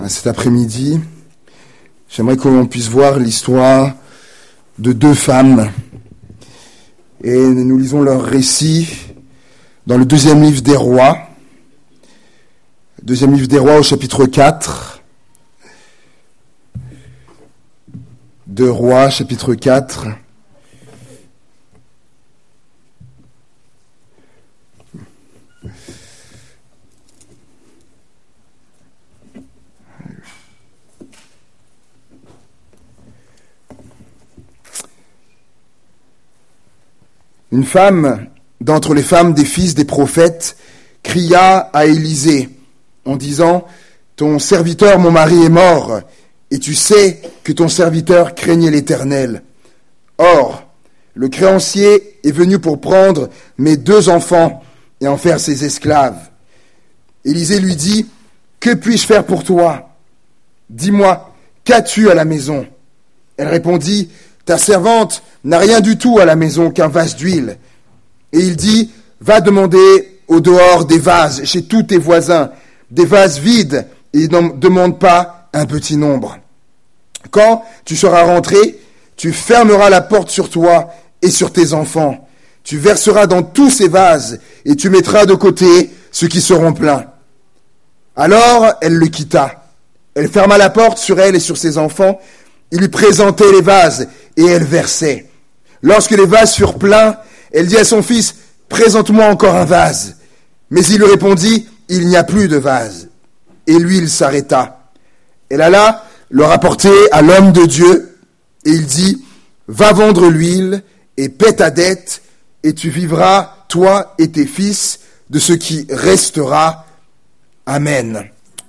cet après-midi, j'aimerais qu'on puisse voir l'histoire de deux femmes. Et nous lisons leur récit dans le deuxième livre des Rois. Deuxième livre des Rois au chapitre 4. Deux Rois, chapitre 4. Une femme d'entre les femmes des fils des prophètes cria à Élisée en disant « Ton serviteur, mon mari, est mort, et tu sais que ton serviteur craignait l'Éternel. Or, le créancier est venu pour prendre mes 2 enfants et en faire ses esclaves. » Élisée lui dit « Que puis-je faire pour toi ? Dis-moi, qu'as-tu à la maison ?» Elle répondit « Ta servante n'a rien du tout à la maison qu'un vase d'huile. » Et il dit « Va demander au dehors des vases chez tous tes voisins, des vases vides, et n'en demande pas un petit nombre. Quand tu seras rentré, tu fermeras la porte sur toi et sur tes enfants. Tu verseras dans tous ces vases et tu mettras de côté ceux qui seront pleins. » Alors elle le quitta. Elle ferma la porte sur elle et sur ses enfants. Il lui présentait les vases et elle versait. Lorsque les vases furent pleins, elle dit à son fils « Présente-moi encore un vase. » Mais il lui répondit « Il n'y a plus de vase. » Et l'huile s'arrêta. Elle alla le rapporter à l'homme de Dieu et il dit « Va vendre l'huile et paie ta dette et tu vivras, toi et tes fils, de ce qui restera. Amen. »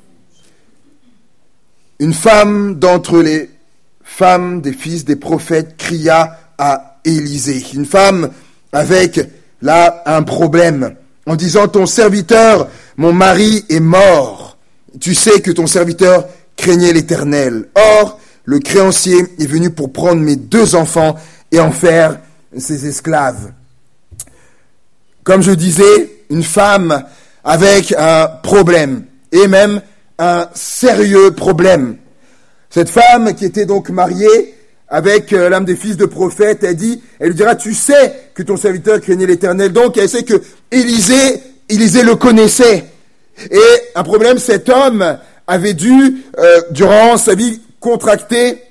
Une femme d'entre les femmes des fils des prophètes cria à Élisée. Une femme avec, là, un problème, en disant « Ton serviteur, mon mari, est mort. Tu sais que ton serviteur craignait l'Éternel. Or, le créancier est venu pour prendre mes 2 enfants et en faire ses esclaves. » Comme je disais, une femme avec un problème, et même un sérieux problème. Cette femme qui était donc mariée avec l'âme des fils de prophète, elle lui dira, tu sais que ton serviteur craignait l'Éternel. Donc elle sait que Élisée le connaissait. Et un problème, cet homme avait dû, durant sa vie, contracter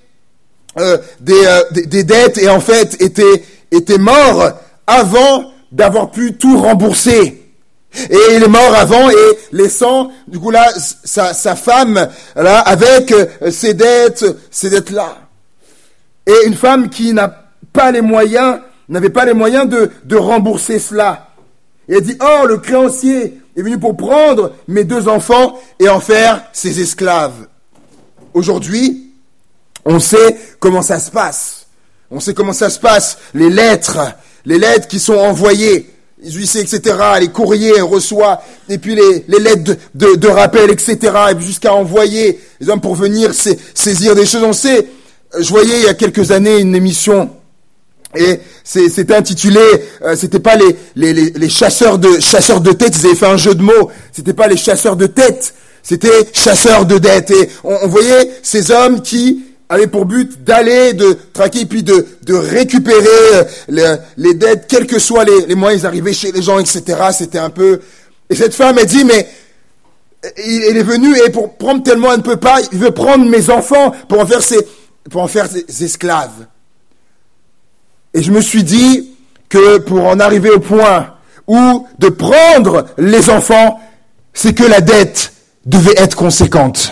des dettes et en fait était mort avant d'avoir pu tout rembourser. Et il est mort avant et laissant, du coup là, sa femme, là, avec ses dettes là. Et une femme qui n'avait pas les moyens de rembourser cela. Et elle dit, oh, le créancier est venu pour prendre mes 2 enfants et en faire ses esclaves. Aujourd'hui, on sait comment ça se passe. On sait comment ça se passe. Les lettres qui sont envoyées. Les huissiers, etc., les courriers, on reçoit, et puis les lettres de rappel, etc., et puis jusqu'à envoyer les hommes pour venir saisir des choses. On sait, je voyais il y a quelques années une émission, et c'était intitulé, c'était pas les chasseurs de têtes, ils avaient fait un jeu de mots, c'était pas les chasseurs de têtes, c'était chasseurs de dettes, et on voyait ces hommes qui avait pour but d'aller, de traquer, puis de récupérer les dettes, quels que soient les moyens, ils arrivaient chez les gens, etc. C'était un peu... Et cette femme, elle dit, mais il est venu, et pour prendre tellement, elle ne peut pas, il veut prendre mes enfants pour en faire ses esclaves. Et je me suis dit que pour en arriver au point où de prendre les enfants, c'est que la dette devait être conséquente.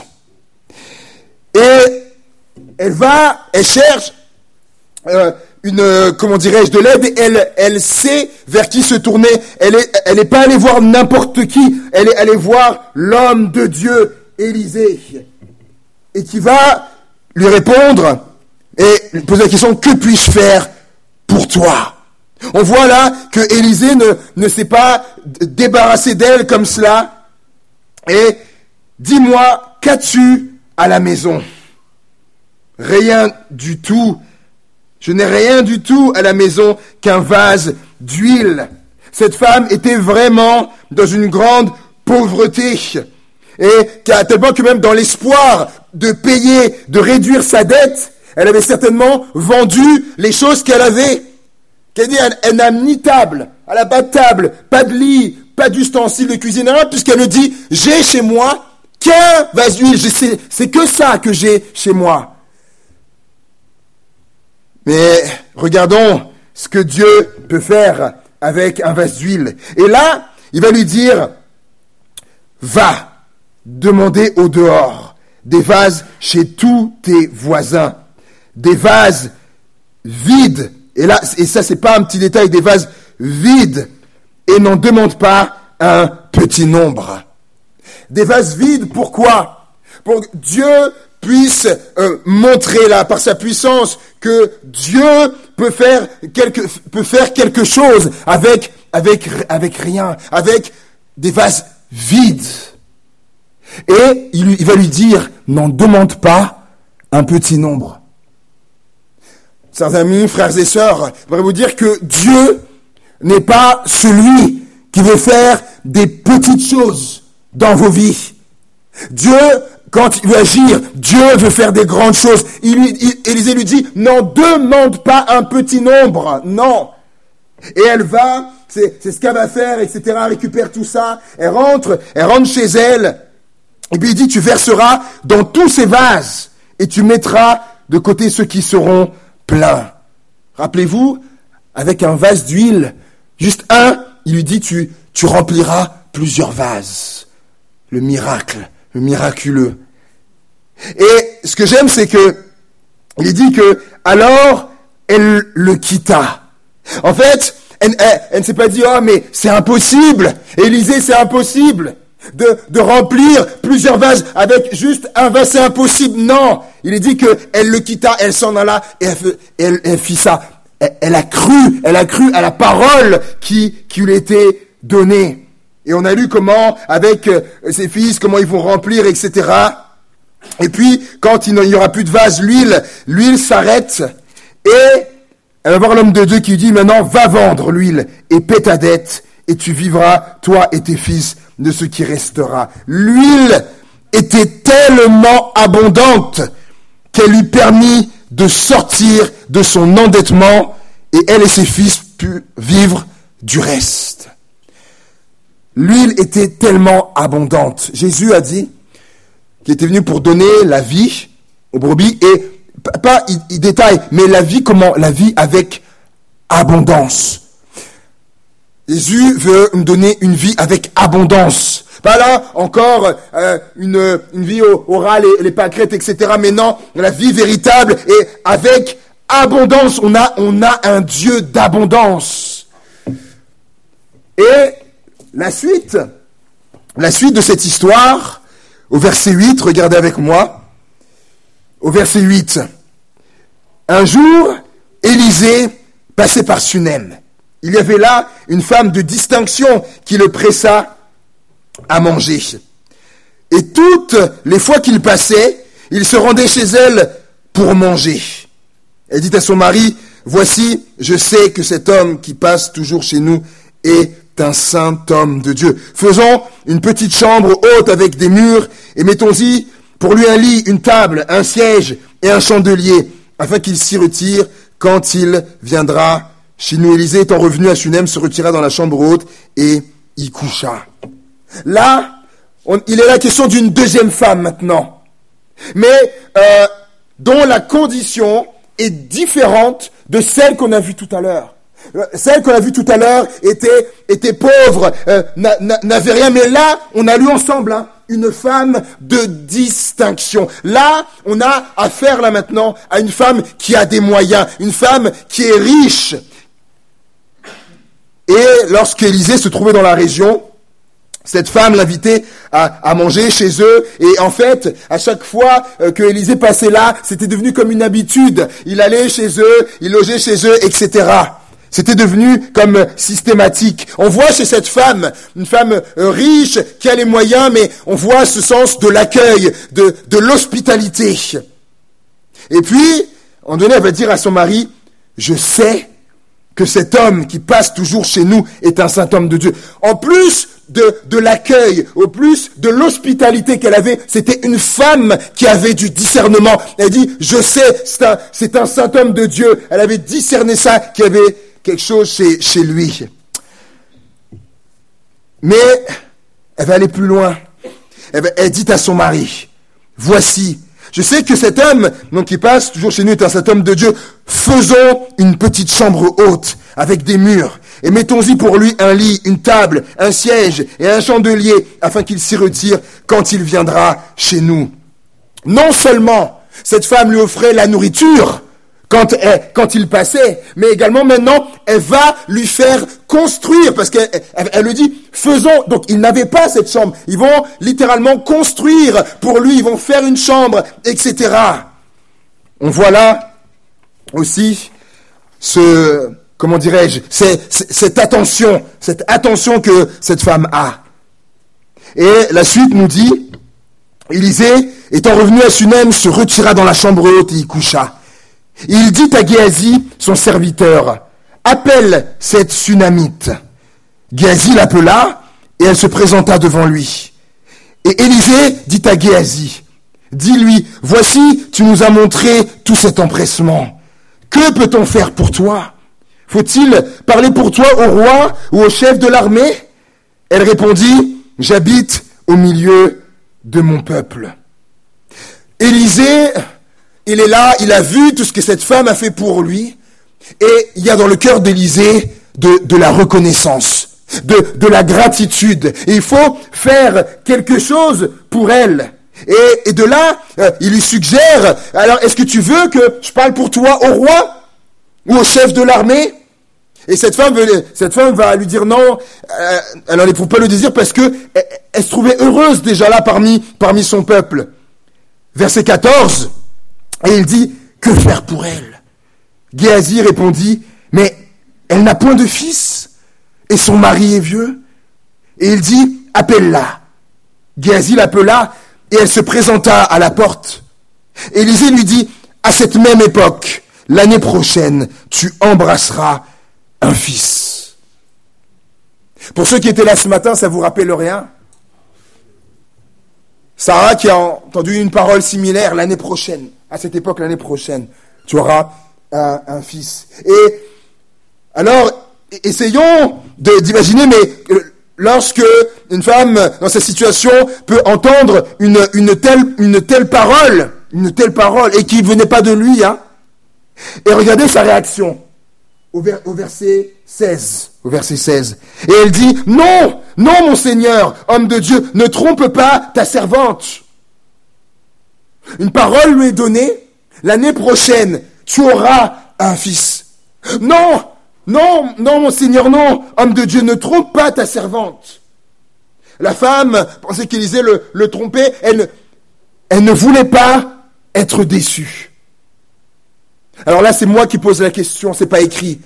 Et elle cherche de l'aide et elle sait vers qui se tourner. Elle est pas allée voir n'importe qui, elle est allée voir l'homme de Dieu, Élisée, et qui va lui répondre et lui poser la question, que puis-je faire pour toi? On voit là que Élisée ne s'est pas débarrassé d'elle comme cela. Et dis-moi, qu'as-tu à la maison? Rien du tout. Je n'ai rien du tout à la maison qu'un vase d'huile. Cette femme était vraiment dans une grande pauvreté. Et qu'à tel point que même dans l'espoir de payer, de réduire sa dette, elle avait certainement vendu les choses qu'elle avait. Qu'elle dit, elle n'a ni table, elle n'a pas de table, pas de lit, pas d'ustensiles de cuisine, puisqu'elle me dit, j'ai chez moi qu'un vase d'huile, c'est que ça que j'ai chez moi. Mais regardons ce que Dieu peut faire avec un vase d'huile. Et là, il va lui dire, va demander au dehors des vases chez tous tes voisins, des vases vides. Et ça, c'est pas un petit détail, des vases vides. Et n'en demande pas un petit nombre. Des vases vides, pourquoi? Pour que Dieu puisse montrer là, par sa puissance, que Dieu peut faire quelque chose avec rien, avec des vases vides. Et il va lui dire, n'en demande pas un petit nombre. Chers amis, frères et sœurs, je voudrais vous dire que Dieu n'est pas celui qui veut faire des petites choses dans vos vies. Dieu, quand il veut agir, Dieu veut faire des grandes choses. Élisée lui dit, n'en demande pas un petit nombre, non. Et elle va, c'est ce qu'elle va faire, etc., elle récupère tout ça, elle rentre chez elle, et puis il dit, tu verseras dans tous ces vases, et tu mettras de côté ceux qui seront pleins. Rappelez-vous, avec un vase d'huile, juste un, il lui dit, tu rempliras plusieurs vases. Le miracle, le miraculeux. Et ce que j'aime, c'est que, il dit que, alors, elle le quitta. En fait, elle ne s'est pas dit, oh, mais c'est impossible. Élisée, c'est impossible de remplir plusieurs vases avec juste un vase, c'est impossible. Non. Il est dit que elle le quitta, elle s'en alla, et elle fit ça. Elle a cru à la parole qui lui était donnée. Et on a lu comment, avec ses fils, comment ils vont remplir, etc. Et puis, quand il n'y aura plus de vase, l'huile s'arrête, et elle va voir l'homme de Dieu qui lui dit, maintenant, va vendre l'huile, et paie ta dette, et tu vivras, toi et tes fils, de ce qui restera. L'huile était tellement abondante qu'elle lui permit de sortir de son endettement, et elle et ses fils purent vivre du reste. L'huile était tellement abondante. Jésus a dit qu'il était venu pour donner la vie aux brebis, et pas il détaille, mais la vie comment? La vie avec abondance. Jésus veut nous donner une vie avec abondance. Pas là encore une vie orale et les pâquerettes, etc. Mais non, la vie véritable et avec abondance. On a un Dieu d'abondance. Et la suite de cette histoire, au verset 8, regardez avec moi. Au verset 8. Un jour, Élisée passait par Sunem. Il y avait là une femme de distinction qui le pressa à manger. Et toutes les fois qu'il passait, il se rendait chez elle pour manger. Elle dit à son mari, voici, je sais que cet homme qui passe toujours chez nous est un saint homme de Dieu. Faisons une petite chambre haute avec des murs et mettons-y pour lui un lit, une table, un siège et un chandelier, afin qu'il s'y retire quand il viendra chez nous. Élisée étant revenu à Sunem, se retira dans la chambre haute et y coucha. Là, il est la question d'une deuxième femme maintenant, mais dont la condition est différente de celle qu'on a vue tout à l'heure. Celle qu'on a vue tout à l'heure était pauvre, n'avait rien, mais là, on a lu ensemble une femme de distinction. Là, on a affaire là maintenant à une femme qui a des moyens, une femme qui est riche. Et lorsque Élisée se trouvait dans la région, cette femme l'invitait à manger chez eux. Et en fait, à chaque fois que Élisée passait là, c'était devenu comme une habitude. Il allait chez eux, il logeait chez eux, etc. C'était devenu comme systématique. On voit chez cette femme, une femme riche, qui a les moyens, mais on voit ce sens de l'accueil, de l'hospitalité. Et puis, en donné, elle va dire à son mari, je sais que cet homme qui passe toujours chez nous est un saint homme de Dieu. En plus de l'accueil, au plus de l'hospitalité qu'elle avait, c'était une femme qui avait du discernement. Elle dit, je sais, c'est un saint homme de Dieu. Elle avait discerné ça, qu'il y avait quelque chose chez lui. Mais elle va aller plus loin. Elle dit à son mari, voici, je sais que cet homme, donc qui passe toujours chez nous, est un saint homme de Dieu. Faisons une petite chambre haute avec des murs et mettons-y pour lui un lit, une table, un siège et un chandelier afin qu'il s'y retire quand il viendra chez nous. Non seulement cette femme lui offrait la nourriture quand il passait, mais également maintenant elle va lui faire construire, parce qu'elle lui dit faisons. Donc ils n'avaient pas cette chambre, ils vont littéralement construire pour lui, ils vont faire une chambre, etc. On voit là aussi comment dirais-je, cette attention que cette femme a. Et la suite nous dit, Élisée, étant revenu à Sunem, se retira dans la chambre haute et y coucha. Il dit à Géasi, son serviteur, appelle cette Sunamite. Géasi l'appela, et elle se présenta devant lui. Et Élisée dit à Géasi, dis-lui, voici, tu nous as montré tout cet empressement. Que peut-on faire pour toi? Faut-il parler pour toi au roi ou au chef de l'armée? Elle répondit, j'habite au milieu de mon peuple. Élisée, il est là, il a vu tout ce que cette femme a fait pour lui, et il y a dans le cœur d'Élisée de la reconnaissance, de la gratitude. Et il faut faire quelque chose pour elle. Et de là, il lui suggère, alors est-ce que tu veux que je parle pour toi au roi ou au chef de l'armée? Et cette femme va lui dire non, elle n'en éprouve pas le désir parce que elle se trouvait heureuse déjà là parmi son peuple. Verset 14, et il dit, que faire pour elle? Géasi répondit, mais elle n'a point de fils, et son mari est vieux. Et il dit, appelle-la. Géasi l'appela, et elle se présenta à la porte. Élisée lui dit, à cette même époque, l'année prochaine, tu embrasseras un fils. Pour ceux qui étaient là ce matin, ça vous rappelle rien? Sarah qui a entendu une parole similaire, l'année prochaine, à cette époque, l'année prochaine, tu auras un fils. Et alors, essayons d'imaginer, mais lorsque une femme dans cette situation peut entendre une telle parole, et qui ne venait pas de lui, hein, et regardez sa réaction au verset 16. Et elle dit, non, mon Seigneur, homme de Dieu, ne trompe pas ta servante. Une parole lui est donnée, l'année prochaine, tu auras un fils. Non, mon Seigneur, non, homme de Dieu, ne trompe pas ta servante. La femme pensait qu'Élisée le trompait, elle ne voulait pas être déçue. Alors là, c'est moi qui pose la question, c'est pas écrit.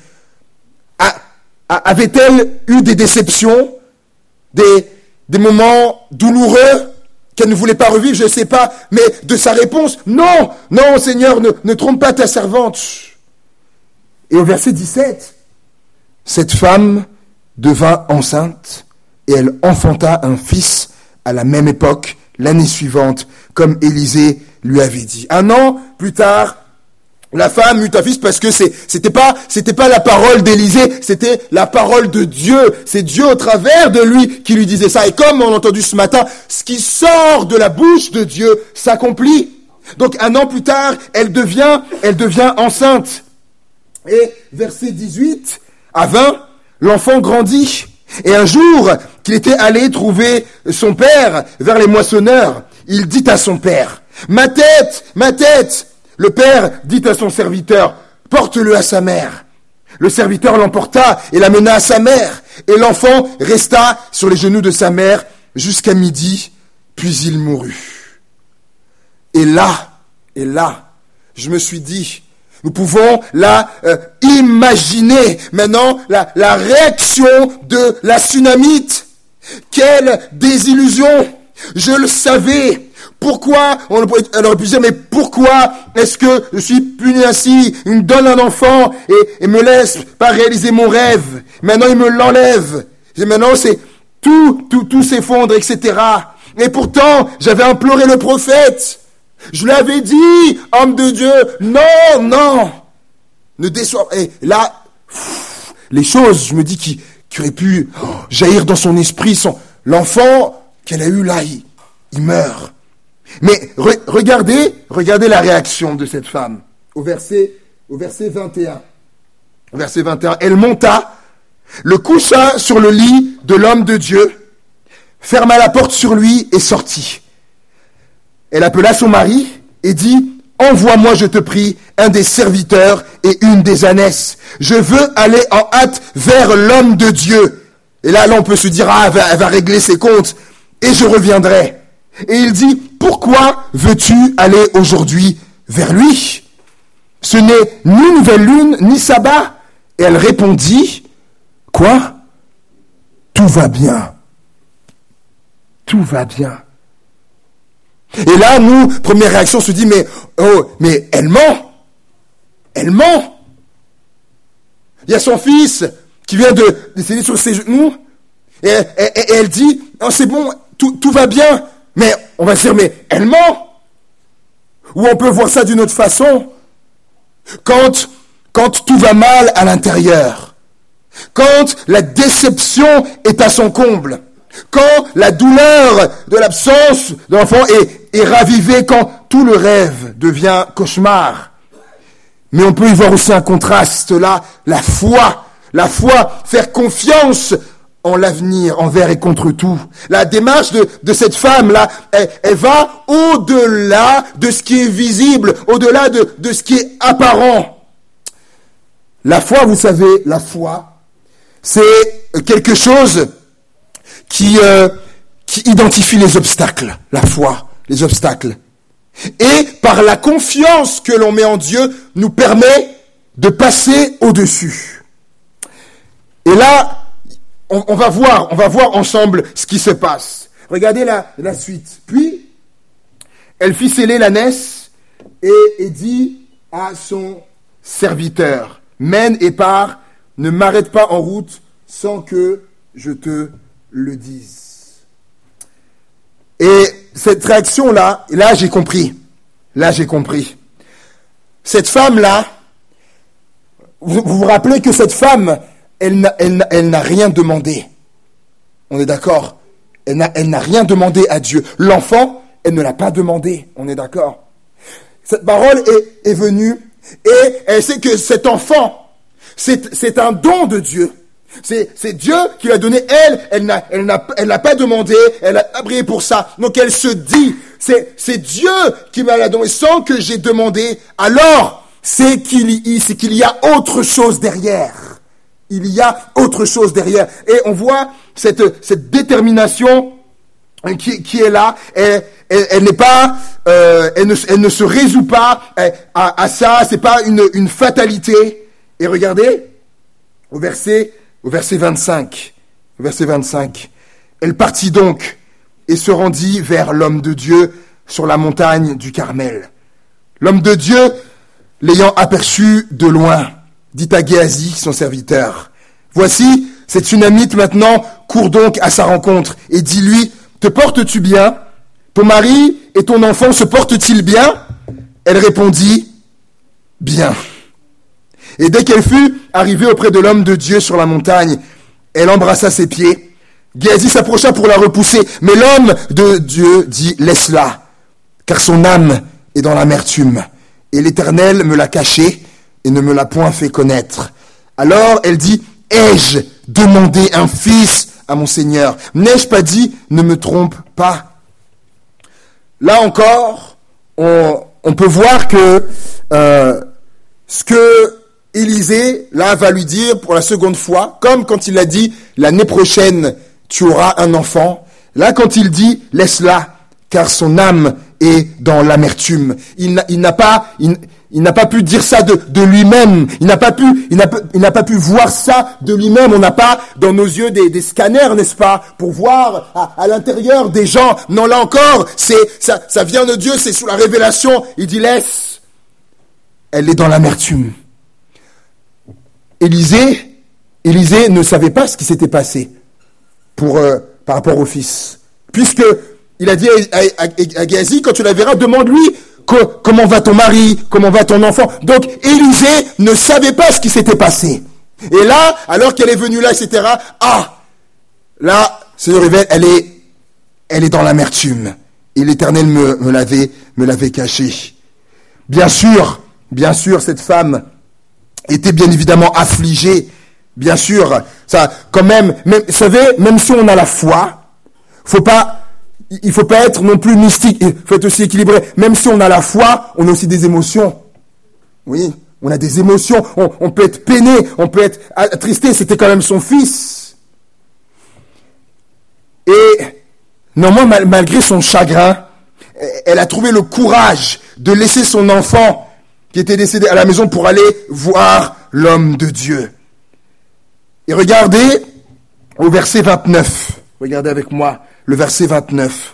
Avait-elle eu des déceptions, des moments douloureux qu'elle ne voulait pas revivre, je ne sais pas, mais de sa réponse, non, Seigneur, ne trompe pas ta servante. Et au verset 17, cette femme devint enceinte et elle enfanta un fils à la même époque, l'année suivante, comme Élisée lui avait dit. 1 an plus tard, la femme eut un fils parce que c'était pas la parole d'Élisée, c'était la parole de Dieu. C'est Dieu au travers de lui qui lui disait ça. Et comme on a entendu ce matin, ce qui sort de la bouche de Dieu s'accomplit. Donc 1 an plus tard, elle devient enceinte. Et verset 18 à 20, l'enfant grandit. Et un jour qu'il était allé trouver son père vers les moissonneurs, il dit à son père, ma tête. Le père dit à son serviteur, porte-le à sa mère. Le serviteur l'emporta et l'amena à sa mère. Et l'enfant resta sur les genoux de sa mère jusqu'à midi, puis il mourut. Et là, je me suis dit, nous pouvons là imaginer maintenant la réaction de la Sunamite. Quelle désillusion! Je le savais. Pourquoi, elle aurait pu dire, mais pourquoi est-ce que je suis puni ainsi? Il me donne un enfant et me laisse pas réaliser mon rêve. Maintenant, il me l'enlève. Et maintenant, c'est tout s'effondre, etc. Et pourtant, j'avais imploré le prophète. Je lui avais dit, homme de Dieu, non. Ne déçois pas. Et là, les choses, je me dis, qui auraient pu jaillir dans son esprit, l'enfant qu'elle a eu là, il meurt. Mais regardez la réaction de cette femme. Au verset 21. Verset 21. Elle monta, le coucha sur le lit de l'homme de Dieu, ferma la porte sur lui et sortit. Elle appela son mari et dit, envoie-moi, je te prie, un des serviteurs et une des ânesses. Je veux aller en hâte vers l'homme de Dieu. Et là, on peut se dire, elle va régler ses comptes et je reviendrai. Et il dit, pourquoi veux-tu aller aujourd'hui vers lui? Ce n'est ni nouvelle lune, ni sabbat. Et elle répondit, quoi? Tout va bien. Tout va bien. Et là, nous, première réaction, on se dit, mais elle ment. Elle ment. Il y a son fils qui vient de décéder sur ses genoux. Et elle dit, oh, c'est bon, tout va bien. Mais on va se dire, mais elle ment. Ou on peut voir ça d'une autre façon. Quand tout va mal à l'intérieur. Quand la déception est à son comble. Quand la douleur de l'absence de l'enfant est ravivée, quand tout le rêve devient cauchemar. Mais on peut y voir aussi un contraste là, la foi, faire confiance en l'avenir, envers et contre tout. La démarche de cette femme-là, elle va au-delà de ce qui est visible, au-delà de ce qui est apparent. La foi, vous savez, c'est quelque chose qui identifie les obstacles, la foi, les obstacles. Et par la confiance que l'on met en Dieu, nous permet de passer au-dessus. Et là, on va voir ensemble ce qui se passe. Regardez la suite. Puis, elle fit sceller l'ânesse et dit à son serviteur, mène et pars, ne m'arrête pas en route sans que je te le dise. Et cette réaction-là, là j'ai compris. Cette femme-là, vous vous rappelez que cette femme, elle n'a rien demandé. On est d'accord? Elle n'a rien demandé à Dieu. L'enfant, elle ne l'a pas demandé. On est d'accord? Cette parole est venue et elle sait que cet enfant, c'est un don de Dieu. C'est Dieu qui l'a donné. Elle n'a pas demandé, elle a pas prié pour ça. Donc elle se dit, c'est Dieu qui m'a donné sans que j'ai demandé. Alors, c'est qu'il y a autre chose derrière. Il y a autre chose derrière. Et on voit cette détermination qui est là. Elle n'est pas, elle ne se résout pas à ça. C'est pas une fatalité. Et regardez, au verset 25. Elle partit donc et se rendit vers l'homme de Dieu sur la montagne du Carmel. L'homme de Dieu, l'ayant aperçu de loin, dit à Géasi, son serviteur, « Voici, cette Sunamite maintenant court donc à sa rencontre et dis-lui, te portes-tu bien? Ton mari et ton enfant se portent-ils bien ?» Elle répondit, « Bien. » Et dès qu'elle fut arrivée auprès de l'homme de Dieu sur la montagne, elle embrassa ses pieds. Géasi s'approcha pour la repousser, mais l'homme de Dieu dit, « Laisse-la, car son âme est dans l'amertume, et l'Éternel me l'a cachée et ne me l'a point fait connaître. » Alors elle dit, « Ai-je demandé un fils à mon Seigneur? N'ai-je pas dit, ne me trompe pas? » Là encore, on peut voir que ce que Élisée, là, va lui dire pour la seconde fois, comme quand il a dit, l'année prochaine, tu auras un enfant. Là, quand il dit, laisse-la, car son âme est dans l'amertume. il n'a pas pu dire ça de lui-même. Il n'a pas pu voir ça de lui-même. On n'a pas dans nos yeux des scanners, n'est-ce pas, pour voir à l'intérieur des gens. Non, là encore, ça vient de Dieu, c'est sous la révélation. Il dit laisse. Elle est dans l'amertume. Élisée ne savait pas ce qui s'était passé par rapport au fils. Puisque il a dit à Géasi, quand tu la verras, demande-lui comment va ton mari, comment va ton enfant. Donc Élisée ne savait pas ce qui s'était passé. Et là, alors qu'elle est venue là, etc., là, Seigneur révèle, elle est dans l'amertume. Et l'Éternel me l'avait caché. Bien sûr, cette femme était bien évidemment affligée. Bien sûr, ça, quand même, vous savez, même si on a la foi, il faut pas être non plus mystique, il faut être aussi équilibré. Même si on a la foi, on a aussi des émotions. Oui, on a des émotions, on peut être peiné, on peut être attristé, c'était quand même son fils. Et néanmoins, malgré son chagrin, elle a trouvé le courage de laisser son enfant qui était décédé à la maison pour aller voir l'homme de Dieu. Et regardez au verset 29. Regardez avec moi le verset 29.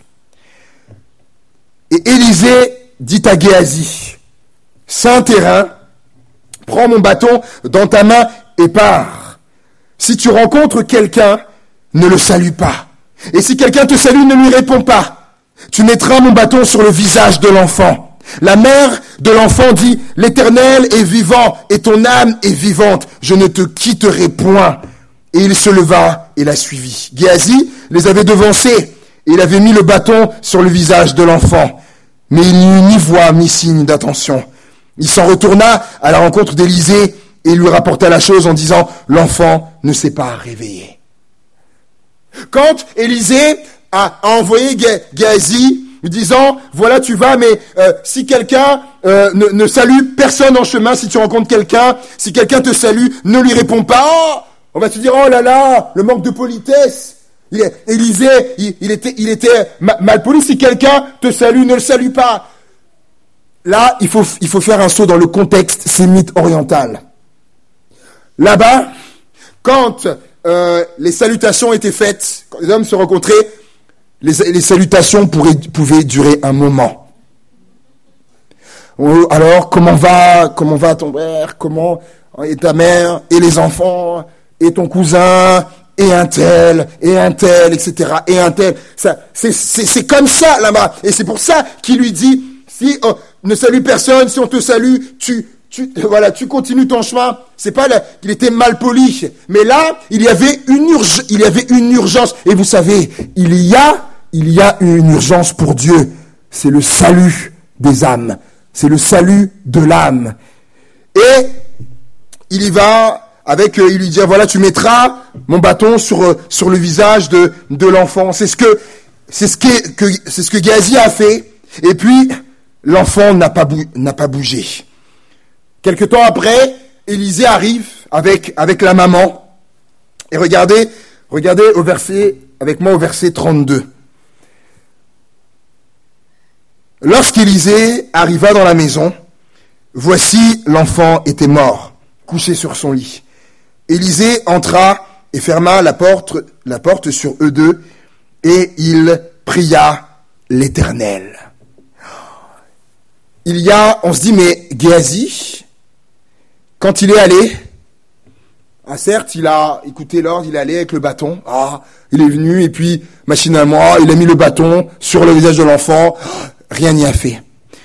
Et Élisée dit à Géasi, saint terrain, prends mon bâton dans ta main et pars. Si tu rencontres quelqu'un, ne le salue pas. Et si quelqu'un te salue, ne lui réponds pas. Tu mettras mon bâton sur le visage de l'enfant. La mère de l'enfant dit, l'Éternel est vivant et ton âme est vivante. Je ne te quitterai point. Et il se leva et la suivit. Géasi les avait devancés et il avait mis le bâton sur le visage de l'enfant. Mais il n'y eut ni voix ni signe d'attention. Il s'en retourna à la rencontre d'Élisée et lui rapporta la chose en disant, l'enfant ne s'est pas réveillé. Quand Élisée a envoyé Géasi, disant, voilà tu vas, mais si quelqu'un ne salue personne en chemin, si tu rencontres quelqu'un, si quelqu'un te salue, ne lui réponds pas. On va te dire, oh là là, le manque de politesse. Élisée, il était mal poli. Si quelqu'un te salue, ne le salue pas. Là, il faut faire un saut dans le contexte sémite oriental. Là-bas, quand les salutations étaient faites, quand les hommes se rencontraient, les salutations pouvaient durer un moment. Alors, comment va ton frère, comment est ta mère, et les enfants, et ton cousin, et un tel, etc., et un tel. Ça, c'est comme ça, là-bas. Et c'est pour ça qu'il lui dit, si ne salue personne, si on te salue, tu continues ton chemin. C'est pas qu'il était mal poli. Mais là, il y avait une urgence. Et vous savez, il y a une urgence pour Dieu. C'est le salut des âmes. C'est le salut de l'âme. Et il y va avec, il lui dit, voilà, tu mettras mon bâton sur le visage de l'enfant. C'est ce que Géasi a fait. Et puis, l'enfant n'a pas bougé. Quelque temps après, Élisée arrive avec la maman. Et regardez avec moi au verset 32. Lorsqu'Élisée arriva dans la maison, voici l'enfant était mort, couché sur son lit. Élisée entra et ferma la porte sur eux deux, et il pria l'Éternel. On se dit, mais Géasi, quand il est allé, certes, il a écouté l'ordre, il est allé avec le bâton, il est venu, et puis, machinalement, il a mis le bâton sur le visage de l'enfant, rien n'y a fait.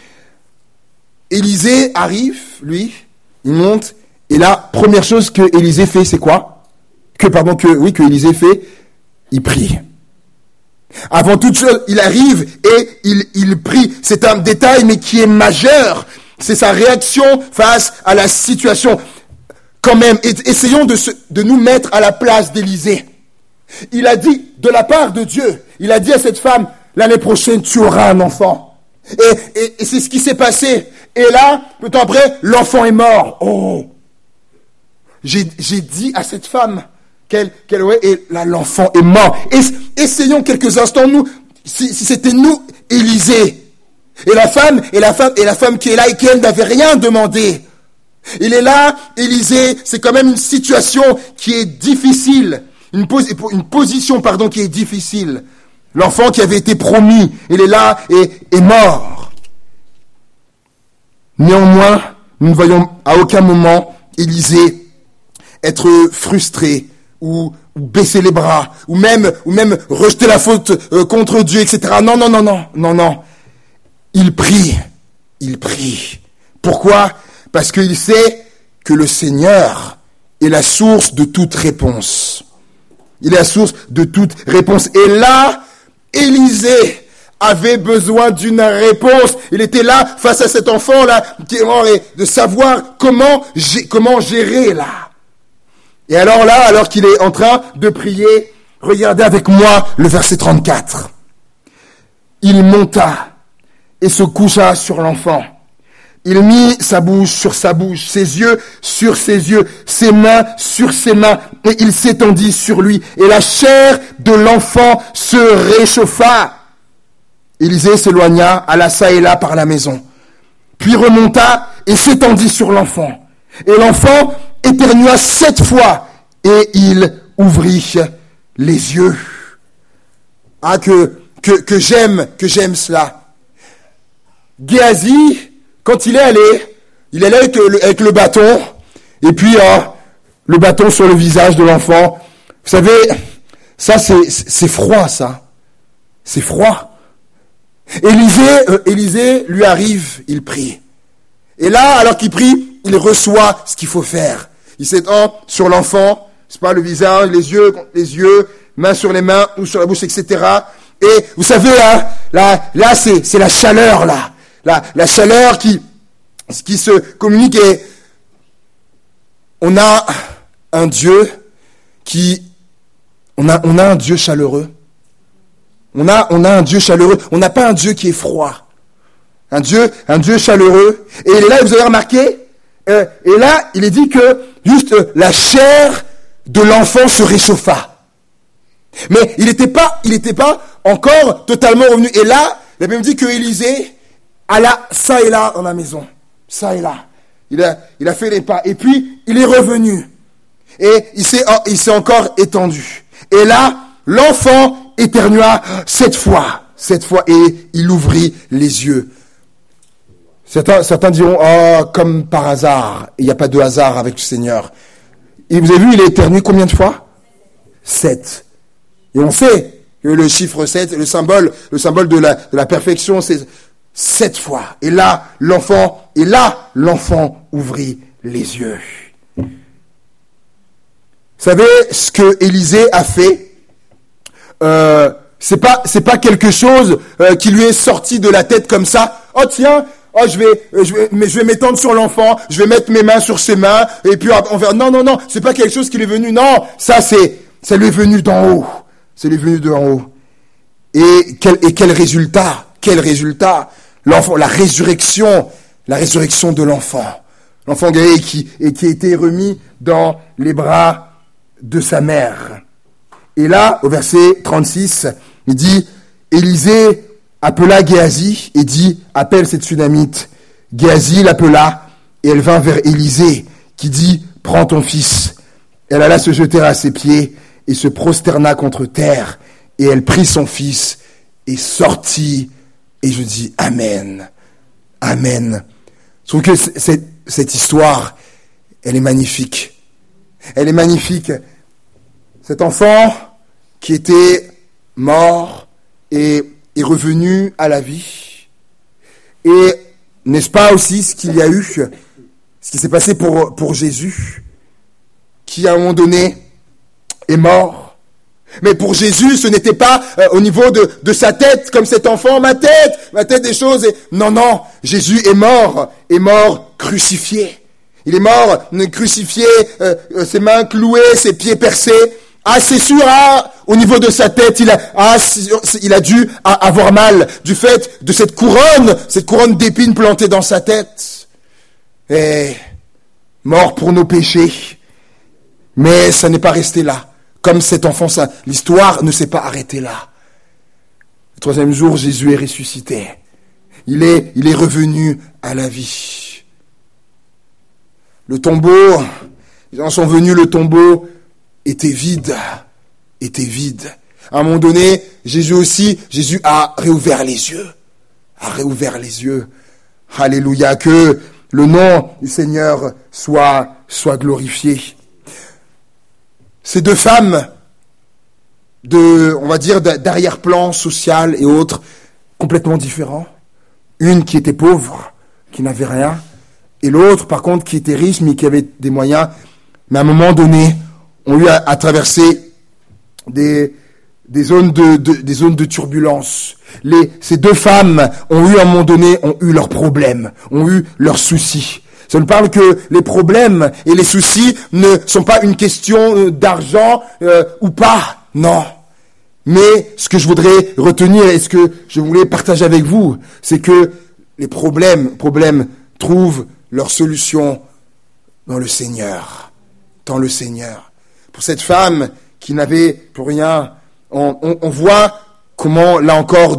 Élisée arrive, lui, il monte, et la première chose que Élisée fait, c'est quoi? Que Élisée fait, il prie. Avant toute chose, il arrive et il prie. C'est un détail, mais qui est majeur. C'est sa réaction face à la situation. Quand même, essayons de nous mettre à la place d'Élisée. Il a dit, de la part de Dieu, il a dit à cette femme, l'année prochaine, tu auras un enfant. Et c'est ce qui s'est passé. Et là, peu de temps après, l'enfant est mort. Oh! J'ai dit à cette femme et là, l'enfant est mort. Essayons quelques instants, nous, si c'était nous, Élisée, Et la femme qui est là et qui, elle, n'avait rien demandé. Il est là, Élisée, c'est quand même une situation qui est difficile. Une position qui est difficile. L'enfant qui avait été promis, il est là et est mort. Néanmoins, nous ne voyons à aucun moment Élisée être frustré ou baisser les bras ou même rejeter la faute contre Dieu, etc. Non. Il prie. Pourquoi? Parce qu'il sait que le Seigneur est la source de toute réponse. Il est la source de toute réponse. Et là, Élisée avait besoin d'une réponse. Il était là, face à cet enfant-là, qui est mort, et de savoir comment gérer là. Et alors là, alors qu'il est en train de prier, regardez avec moi le verset 34. Il monta et se coucha sur l'enfant. Il mit sa bouche sur sa bouche, ses yeux sur ses yeux, ses mains sur ses mains, et il s'étendit sur lui. Et la chair de l'enfant se réchauffa. Élisée s'éloigna, alla çà et là par la maison, puis remonta et s'étendit sur l'enfant. Et l'enfant éternua 7 fois, et il ouvrit les yeux. Ah, que j'aime cela. Géasi, quand il est allé avec le bâton, et puis le bâton sur le visage de l'enfant. Vous savez, ça c'est froid, ça. C'est froid. Élisée lui arrive, il prie. Et là, alors qu'il prie, il reçoit ce qu'il faut faire. Il s'étend sur l'enfant, c'est pas le visage, les yeux, mains sur les mains ou sur la bouche, etc. Et vous savez, là c'est la chaleur, là. La chaleur qui se communique, et on a un Dieu on a un Dieu chaleureux. On a un Dieu chaleureux. On n'a pas un Dieu qui est froid. Un Dieu chaleureux. Et il est là, vous avez remarqué, et là, il est dit que juste la chair de l'enfant se réchauffa. Mais il n'était pas encore totalement revenu. Et là, il a même dit que Élisée alla ça et là dans la maison. Ça et là. Il a fait les pas. Et puis, il est revenu. Et il s'est encore étendu. Et là, l'enfant éternua 7 fois, et il ouvrit les yeux. Certains diront, comme par hasard. Il n'y a pas de hasard avec le Seigneur. Et vous avez vu, il a éternué combien de fois? 7. Et on sait que le chiffre 7, le symbole de la perfection, c'est 7 fois. Et là, l'enfant ouvrit les yeux. Vous savez, ce que Élisée a fait, c'est pas quelque chose qui lui est sorti de la tête comme ça. Oh tiens, je vais m'étendre sur l'enfant, je vais mettre mes mains sur ses mains, et puis on verra. Non, c'est pas quelque chose qui lui est venu. Non, ça lui est venu d'en haut. Ça lui est venu d'en haut. Et quel résultat? L'enfant, la résurrection de l'enfant. L'enfant guéri qui a été remis dans les bras de sa mère. Et là, au verset 36, il dit, Élisée appela Géasi et dit, appelle cette Sunamite. Géasi l'appela, et elle vint vers Élisée, qui dit, prends ton fils. Elle alla se jeter à ses pieds, et se prosterna contre terre, et elle prit son fils, et sortit, et je dis, Amen. Amen. Je trouve que cette histoire, elle est magnifique. Elle est magnifique. Cet enfant qui était mort et est revenu à la vie. Et n'est-ce pas aussi ce qu'il y a eu, ce qui s'est passé pour Jésus, qui à un moment donné est mort. Mais pour Jésus, ce n'était pas au niveau de sa tête, comme cet enfant, ma tête des choses. Non, Jésus est mort crucifié. Il est mort crucifié, ses mains clouées, ses pieds percés. Ah, c'est sûr, au niveau de sa tête, il a dû avoir mal du fait de cette couronne d'épines plantée dans sa tête. Et mort pour nos péchés. Mais ça n'est pas resté là. Comme cet enfant, l'histoire ne s'est pas arrêtée là. Le 3e jour, Jésus est ressuscité. il est revenu à la vie. Le tombeau, ils en sont venus, le tombeau était vide. À un moment donné, Jésus a réouvert les yeux. Alléluia, que le nom du Seigneur soit glorifié. Ces deux femmes on va dire, d'arrière-plan social et autres, complètement différents. Une qui était pauvre, qui n'avait rien, et l'autre, par contre, qui était riche, mais qui avait des moyens, mais à un moment donné, ont eu à traverser des zones de turbulence. Ces deux femmes ont eu, à un moment donné, leurs problèmes, ont eu leurs soucis. Ça nous parle que les problèmes et les soucis ne sont pas une question d'argent ou pas. Non. Mais ce que je voudrais retenir et ce que je voulais partager avec vous, c'est que les problèmes trouvent leur solution dans le Seigneur. Pour cette femme qui n'avait plus rien, on voit comment, là encore,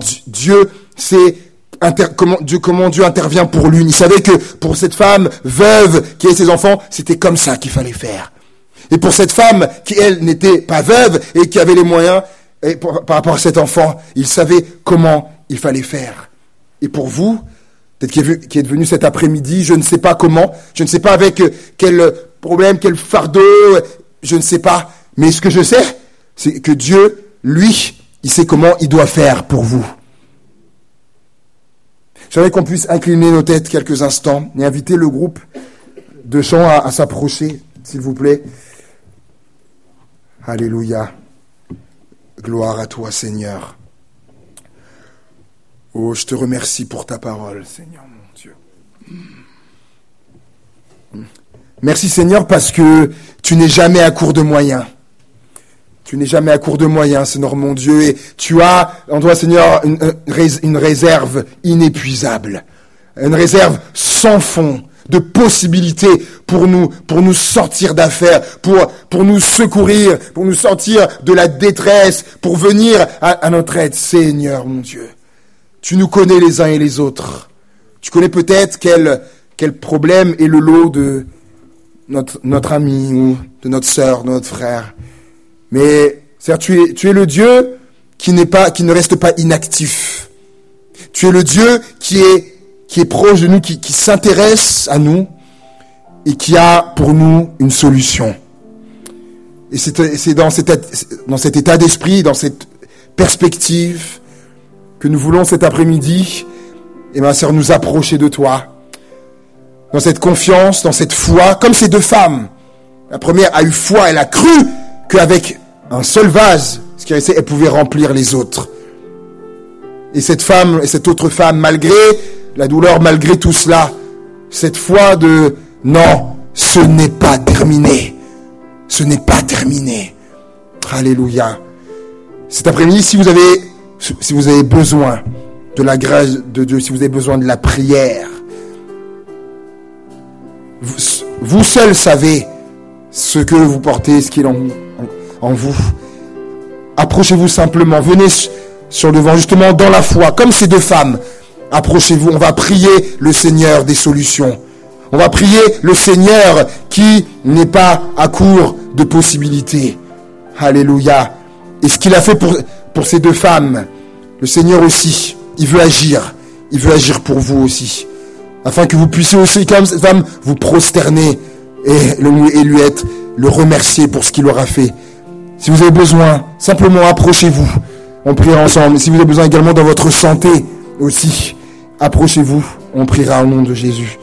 comment Dieu intervient pour l'une. Il savait que pour cette femme veuve qui avait ses enfants, c'était comme ça qu'il fallait faire. Et pour cette femme qui, elle, n'était pas veuve et qui avait les moyens, et par rapport à cet enfant, il savait comment il fallait faire. Et pour vous, peut-être qui êtes venu cet après-midi, je ne sais pas comment, je ne sais pas avec quel problème, quel fardeau, je ne sais pas. Mais ce que je sais, c'est que Dieu, lui, il sait comment il doit faire pour vous. J'aimerais qu'on puisse incliner nos têtes quelques instants et inviter le groupe de chant à s'approcher, s'il vous plaît. Alléluia. Gloire à toi, Seigneur. Oh, je te remercie pour ta parole, Seigneur, mon Dieu. Merci, Seigneur, parce que tu n'es jamais à court de moyens. Seigneur, mon Dieu, et tu as en toi, Seigneur, une réserve inépuisable, une réserve sans fond de possibilités pour nous sortir d'affaires, pour nous secourir, pour nous sortir de la détresse, pour venir à notre aide. Seigneur, mon Dieu, tu nous connais les uns et les autres. Tu connais peut-être quel problème est le lot de notre ami ou de notre sœur, de notre frère. Mais Seigneur, tu es le Dieu qui ne reste pas inactif. Tu es le Dieu qui est proche de nous, qui s'intéresse à nous et qui a pour nous une solution. Et c'est dans cet état d'esprit, dans cette perspective que nous voulons cet après-midi, Seigneur, nous approcher de toi. Dans cette confiance, dans cette foi, comme ces deux femmes. La première a eu foi, elle a cru qu'avec un seul vase, ce qu'elle sait, elle pouvait remplir les autres. Et cette autre femme, malgré la douleur, malgré tout cela, cette foi de non, ce n'est pas terminé. Alléluia. Cet après-midi, si vous avez besoin de la grâce de Dieu, si vous avez besoin de la prière, vous seul savez ce que vous portez, ce qu'il est en vous. Approchez-vous simplement, venez sur le devant, justement dans la foi, comme ces deux femmes. Approchez-vous, on va prier le Seigneur des solutions. On va prier le Seigneur qui n'est pas à court de possibilités. Alléluia. Et ce qu'il a fait pour ces deux femmes, le Seigneur aussi, il veut agir. Il veut agir pour vous aussi. Afin que vous puissiez aussi, comme cette femme, vous prosterner et le remercier pour ce qu'il aura fait. Si vous avez besoin, simplement approchez-vous. On priera ensemble. Si vous avez besoin également dans votre santé aussi, approchez-vous. On priera au nom de Jésus.